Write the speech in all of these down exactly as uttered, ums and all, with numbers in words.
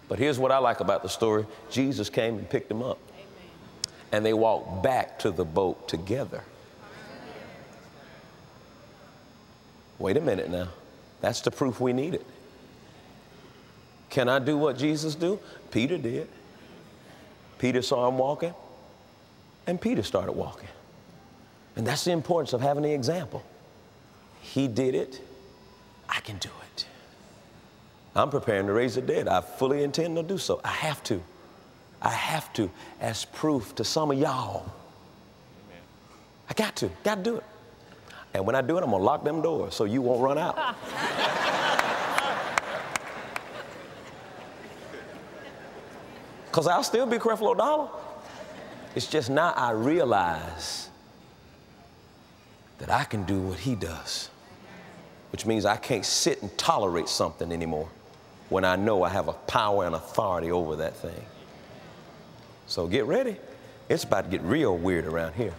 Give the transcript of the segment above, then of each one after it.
But here's what I like about the story. Jesus came and picked them up. Amen. And they walked back to the boat together. Wait a minute now. That's the proof we needed. Can I do what Jesus do? Peter did. Peter saw him walking, and Peter started walking. And that's the importance of having the example. He did it. I can do it. I'm preparing to raise the dead. I fully intend to do so. I have to. I have to, as proof to some of y'all. I got to. Got to do it. And when I do it, I'm going to lock them doors so you won't run out. Because I'll still be Creflo Dollar. It's just now I realize that I can do what he does, which means I can't sit and tolerate something anymore when I know I have a power and authority over that thing. So get ready. It's about to get real weird around here.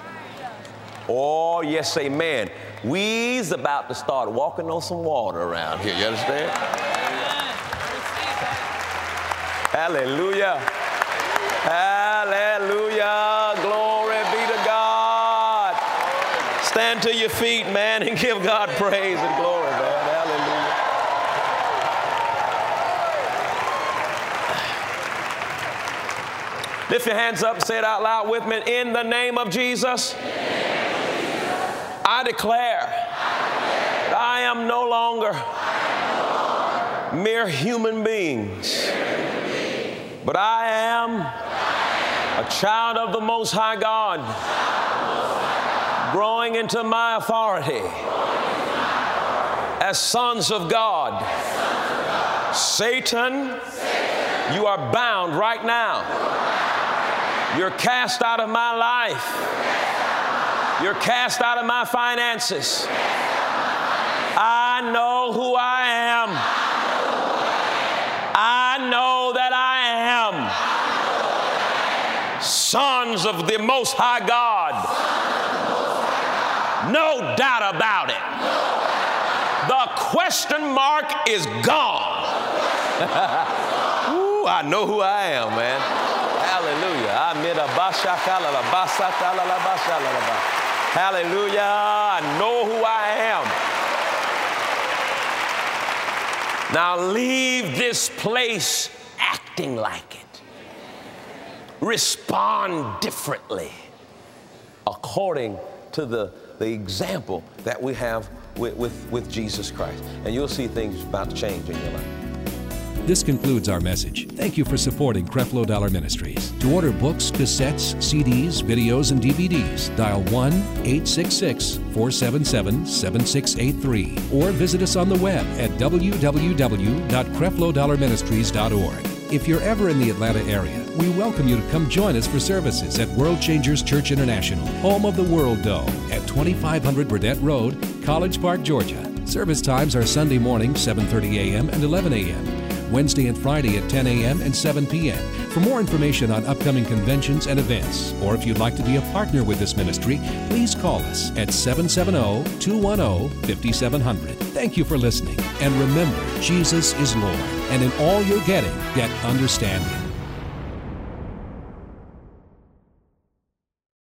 Oh, yes, amen. We's about to start walking on some water around here. You understand? Hallelujah. Hallelujah. Glory be to God. Stand to your feet, man, and give God praise and glory, man. Hallelujah. Lift your hands up and say it out loud with me. In the name of Jesus, I declare that I am no longer mere human beings, but I am a child of the Most High God, growing into my authority as sons of God. Satan, you are bound right now. You're cast out of my life. You're cast out of my finances. I know who I am. I know that I am sons of the Most High God. No doubt about it. The question mark is gone. Ooh, I know who I am, man. Hallelujah. Hallelujah. I know who I am. Now leave this place acting like it. Respond differently according to the, the example that we have with, with, with Jesus Christ. And you'll see things about to change in your life. This concludes our message. Thank you for supporting Creflo Dollar Ministries. To order books, cassettes, C Ds, videos, and D V Ds, dial one eight six six, four seven seven, seven six eight three or visit us on the web at w w w dot creflo dollar ministries dot org. If you're ever in the Atlanta area, we welcome you to come join us for services at World Changers Church International, home of the World Dough, at twenty-five hundred Burdett Road, College Park, Georgia. Service times are Sunday morning, seven thirty a m and eleven a m Wednesday and Friday at ten a m and seven p m For more information on upcoming conventions and events, or if you'd like to be a partner with this ministry, please call us at seven seven zero, two one zero, five seven zero zero. Thank you for listening. And remember, Jesus is Lord. And in all you're getting, get understanding.